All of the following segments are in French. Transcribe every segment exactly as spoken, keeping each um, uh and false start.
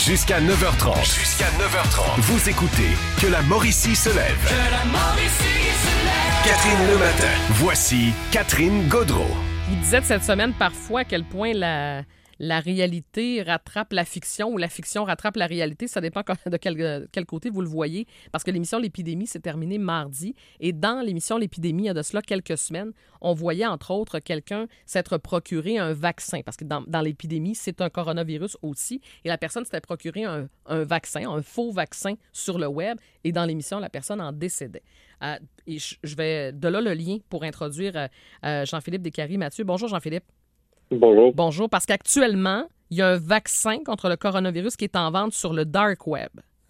Jusqu'à neuf heures trente. Jusqu'à neuf heures trente. Vous écoutez Que la Mauricie se lève. Que la Mauricie se lève. Catherine Le Matin. Voici Catherine Gaudreau. Il disait cette semaine parfois à quel point la, la réalité rattrape la fiction ou la fiction rattrape la réalité. Ça dépend de quel, quel côté vous le voyez. Parce que l'émission L'Épidémie s'est terminée mardi. Et dans l'émission L'Épidémie, il y a de cela quelques semaines, on voyait entre autres quelqu'un s'être procuré un vaccin. Parce que dans, dans l'épidémie, c'est un coronavirus aussi. Et la personne s'était procuré un, un vaccin, un faux vaccin sur le web. Et dans l'émission, la personne en décédait. Euh, et je, je vais de là le lien pour introduire euh, euh, Jean-Philippe Descaries-Mathieu. Bonjour Jean-Philippe. Bonjour. Bonjour, parce qu'actuellement, il y a un vaccin contre le coronavirus qui est en vente sur le dark web.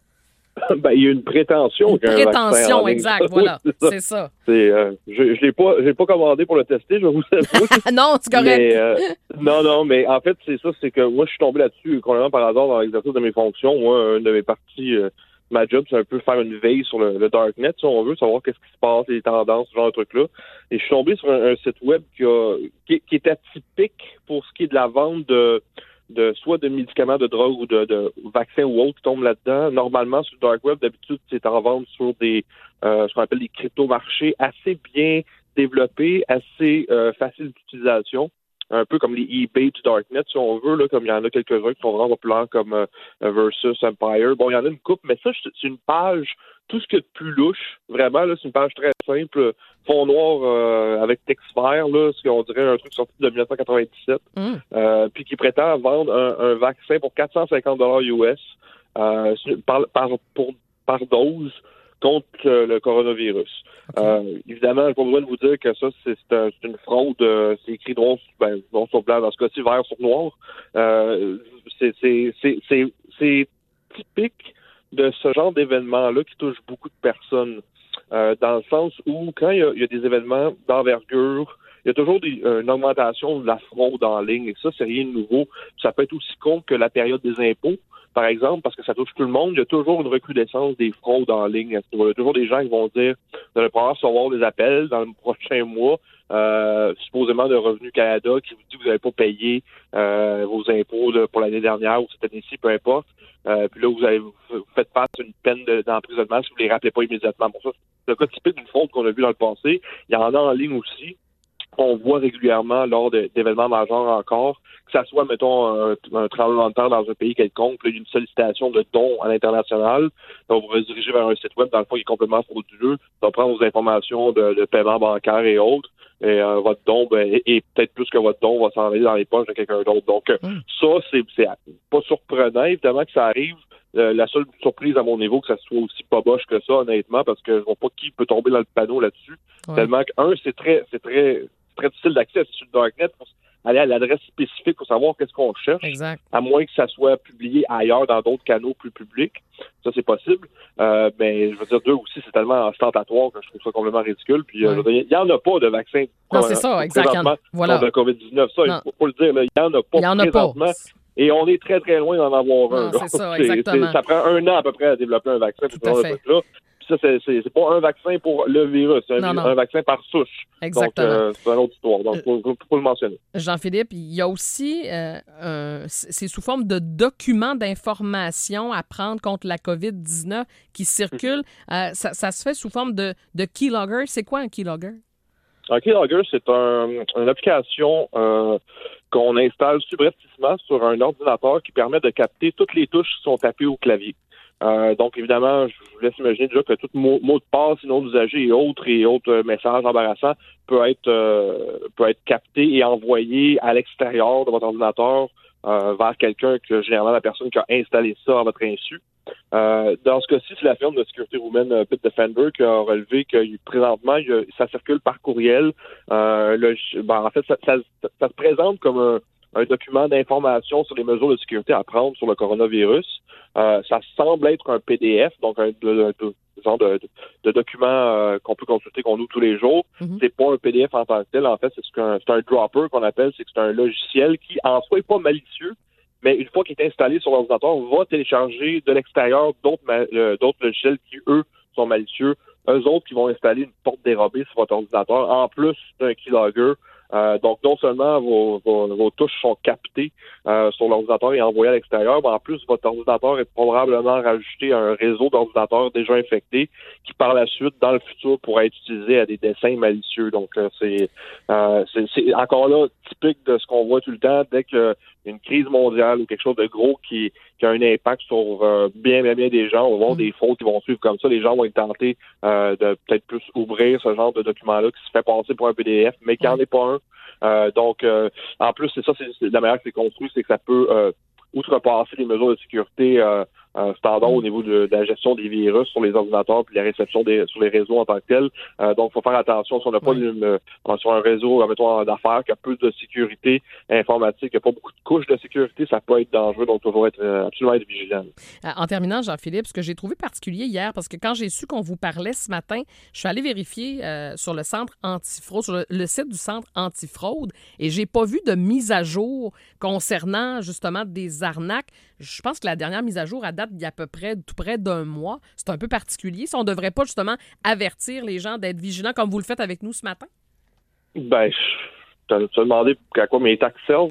Ben, il y a une prétention. Une qu'il y a un prétention, vaccin exact, en ligne. voilà, Oui, c'est ça. c'est ça. C'est, euh, je ne l'ai pas, j'ai pas commandé pour le tester, je vais vous avouer. Non, c'est correct. Mais, euh, non, non, mais en fait, c'est ça, c'est que moi, je suis tombé là-dessus, complètement par hasard, dans l'exercice de mes fonctions. Moi, une de mes parties, euh, ma job, c'est un peu faire une veille sur le, le darknet, si on veut, savoir qu'est-ce qui se passe, les tendances, ce genre de trucs-là. Et je suis tombé sur un, un site web qui, a, qui, qui est atypique pour ce qui est de la vente de de soit de médicaments, de drogue ou de, de vaccins ou autres qui tombent là-dedans. Normalement, sur le dark web, d'habitude, c'est en vente sur des euh, ce qu'on appelle des crypto-marchés assez bien développés, assez euh, faciles d'utilisation. Un peu comme les eBay du darknet, si on veut, là, comme il y en a quelques-uns qui sont vraiment populaires comme euh, Versus, Empire. Bon, il y en a une coupe, mais ça, c'est une page, tout ce qu'il y a de plus louche, vraiment, là, c'est une page très simple, fond noir euh, avec texte vert, là, ce qu'on dirait un truc sorti de dix-neuf cent quatre-vingt-dix-sept, mm. euh, puis qui prétend vendre un, un vaccin pour quatre cent cinquante dollars U S euh, par, par, pour, par dose contre euh, le coronavirus. Okay. Euh, évidemment, je n'ai pas besoin de vous dire que ça, c'est, c'est, un, c'est une fraude. Euh, c'est écrit noir, ben, noir sur blanc, dans ce cas-ci, vert sur noir. Euh, c'est, c'est, c'est, c'est, c'est typique de ce genre d'événement-là qui touche beaucoup de personnes. Euh, dans le sens où, quand il y a, il y a des événements d'envergure, il y a toujours des, euh, une augmentation de la fraude en ligne. Et ça, c'est rien de nouveau. Ça peut être aussi con que la période des impôts, par exemple, parce que ça touche tout le monde. Il y a toujours une recrudescence des fraudes en ligne. Il y a toujours des gens qui vont dire vous allez pouvoir recevoir des appels dans le prochain mois, euh, supposément de Revenu Canada, qui vous dit que vous n'avez pas payé euh, vos impôts là, pour l'année dernière ou cette année-ci, peu importe. Euh, puis là, vous, avez, vous faites face à une peine de, d'emprisonnement si vous ne les rappelez pas immédiatement. Bon, ça, c'est le cas typique d'une fraude qu'on a vu dans le passé. Il y en a en ligne aussi. On voit régulièrement lors de, d'événements majeurs encore, que ça soit, mettons, un, un tremblement de terre dans un pays quelconque, puis une sollicitation de dons à l'international. On va se diriger vers un site web, dans le fond, qui est complètement frauduleux. On va prendre vos informations de, de paiement bancaire et autres. Et euh, votre don, ben, et, et peut-être plus que votre don va s'en aller dans les poches de quelqu'un d'autre. Donc, mm. ça, c'est, c'est pas surprenant, évidemment, que ça arrive. Euh, la seule surprise à mon niveau, que ça soit aussi pas boche que ça, honnêtement, parce que je vois pas qui peut tomber dans le panneau là-dessus. Ouais. Tellement que, un, c'est très, c'est très, c'est très difficile d'accès sur le darknet pour aller à l'adresse spécifique pour savoir qu'est-ce qu'on cherche. Exact. À moins que ça soit publié ailleurs dans d'autres canaux plus publics. Ça, c'est possible. Euh, mais je veux dire, deux aussi, c'est tellement ostentatoire que je trouve ça complètement ridicule. Puis, ouais. il n'y en a pas de vaccin. Non, c'est ça, exactement. Voilà. Contre le covid dix-neuf. Ça, il faut, faut le dire, il n'y en a pas. Il n'y en a présentement. pas. Et on est très, très loin d'en avoir non, un. C'est ça, exactement. C'est, ça prend un an à peu près à développer un vaccin pour ce genre de truc-là. Puis ça, c'est, c'est, c'est pas un vaccin pour le virus, c'est un, non, non. un vaccin par souche. Exactement. Donc, euh, c'est une autre histoire. Donc, il faut, faut le mentionner. Jean-Philippe, il y a aussi, euh, un, c'est sous forme de documents d'information à prendre contre la covid dix-neuf qui circulent. Mm-hmm. euh, ça, ça se fait sous forme de, de keylogger. C'est quoi un keylogger? Un keylogger, c'est un, une application euh, qu'on installe subrepticement sur un ordinateur qui permet de capter toutes les touches qui sont tapées au clavier. Euh, donc, évidemment, je vous laisse imaginer déjà que tout mot, mot de passe, nom d'usager et autres et autres messages embarrassants peut être euh, peut être capté et envoyé à l'extérieur de votre ordinateur euh, vers quelqu'un que généralement la personne qui a installé ça à votre insu. Euh, dans ce cas-ci, c'est la firme de sécurité roumaine Bitdefender qui a relevé que présentement, il y a, ça circule par courriel. Euh, le, ben, en fait, ça, ça, ça se présente comme un, un document d'information sur les mesures de sécurité à prendre sur le coronavirus. Euh, ça semble être un P D F, donc un de, de, de, genre de, de, de document euh, qu'on peut consulter, qu'on ouvre tous les jours. Mm-hmm. C'est pas un P D F en tant que tel. En fait, c'est, un, c'est un dropper qu'on appelle. C'est que c'est un logiciel qui, en soi, n'est pas malicieux, mais une fois qu'il est installé sur l'ordinateur, va télécharger de l'extérieur d'autres, euh, d'autres logiciels qui, eux, sont malicieux. Eux autres qui vont installer une porte dérobée sur votre ordinateur, en plus d'un keylogger, Euh, donc, non seulement vos, vos, vos touches sont captées euh, sur l'ordinateur et envoyées à l'extérieur, mais en plus, votre ordinateur est probablement rajouté à un réseau d'ordinateurs déjà infectés qui, par la suite, dans le futur, pourrait être utilisé à des dessins malicieux. Donc, euh, c'est, euh, c'est, c'est encore là typique de ce qu'on voit tout le temps dès que une crise mondiale ou quelque chose de gros qui, qui a un impact sur euh, bien, bien, bien des gens. On va voir mmh. des fraudes qui vont suivre comme ça. Les gens vont être tentés euh, de peut-être plus ouvrir ce genre de document-là qui se fait passer pour un P D F, mais qui n'en est pas un. Euh, donc, euh, en plus, c'est ça, c'est, c'est la manière que c'est construit, c'est que ça peut euh, outrepasser les mesures de sécurité euh, euh, standard au niveau de, de la gestion des virus sur les ordinateurs puis la réception des sur les réseaux en tant que tel. Euh, donc, il faut faire attention si on n'a pas oui. une, une, sur un réseau, mettons, d'affaires qui a peu de sécurité informatique, qui n'a pas beaucoup de couches de sécurité, ça peut être dangereux. Donc, toujours être absolument être vigilant. En terminant, Jean-Philippe, ce que j'ai trouvé particulier hier, parce que quand j'ai su qu'on vous parlait ce matin, je suis allée vérifier euh, sur le centre antifraude, sur le, le site du centre antifraude, et j'ai pas vu de mise à jour concernant justement des arnaques. Je pense que la dernière mise à jour à date d'il y a à peu près tout près d'un mois. C'est un peu particulier. Si on ne devrait pas justement avertir les gens d'être vigilants comme vous le faites avec nous ce matin? Ben, tu as demandé à quoi mes taxes servent.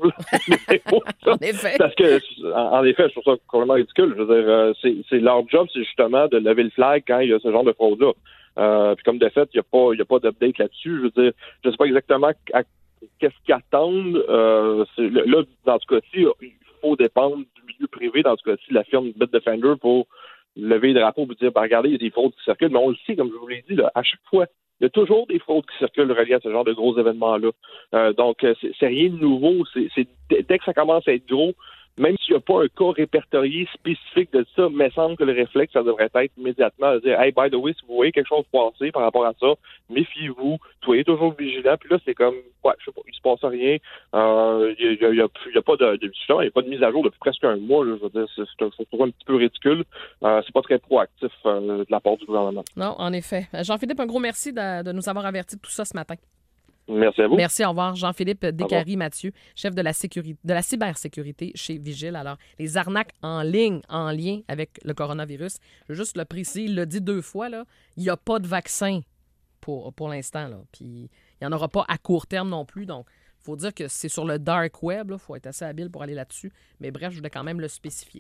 En effet. Parce que, en, en effet, je trouve ça complètement ridicule. Je veux dire, euh, c'est, c'est leur job, c'est justement de lever le flag quand il y a ce genre de fraude-là. Euh, puis comme de fait, il n'y a pas, il y a pas d'update là-dessus. Je veux dire, je sais pas exactement à, qu'est-ce qu'ils attendent. Euh, c'est, là, dans ce cas-ci, il faut dépendre du milieu privé, dans ce cas-ci, la firme Bitdefender pour lever le drapeau et dire, ben, regardez, il y a des fraudes qui circulent, mais on le sait, comme je vous l'ai dit, là, à chaque fois, il y a toujours des fraudes qui circulent reliées à ce genre de gros événements-là. Euh, donc, c'est, c'est rien de nouveau. C'est, c'est, dès que ça commence à être gros, même s'il n'y a pas un cas répertorié spécifique de ça, il me semble que le réflexe, ça devrait être immédiatement de dire « Hey, by the way, si vous voyez quelque chose passer par rapport à ça, méfiez-vous, soyez toujours vigilants. » Puis là, c'est comme, ouais, je sais pas, il se passe rien. Il euh, n'y a, y a, y a pas de, de, il n'y a pas de mise à jour depuis presque un mois. Là, je veux dire, c'est, c'est, c'est, c'est un petit peu ridicule. Euh, c'est pas très proactif euh, de la part du gouvernement. Non, en effet. Jean-Philippe, un gros merci de, de nous avoir avertis de tout ça ce matin. Merci à vous. Merci, au revoir. Jean-Philippe Descaries-Mathieu, chef de la sécurité, de la cybersécurité chez Vigile. Alors, les arnaques en ligne, en lien avec le coronavirus, je veux juste le préciser, il l'a dit deux fois, là, il n'y a pas de vaccin pour, pour l'instant. Là. Puis, il n'y en aura pas à court terme non plus. Donc, il faut dire que c'est sur le dark web. Il faut être assez habile pour aller là-dessus. Mais bref, je voulais quand même le spécifier.